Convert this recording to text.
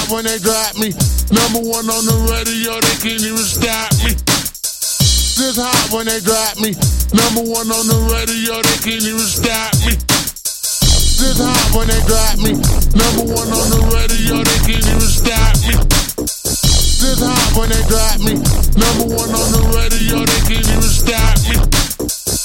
hot when they drop me. Number one on the radio, they can't even stop me. This hot when they drop me. Number one on the radio, they can't even stop me. This hot when they drop me. Number one on the radio, they can't even stop me. This hot when they drop me. Number one on the radio, they can't even stop me.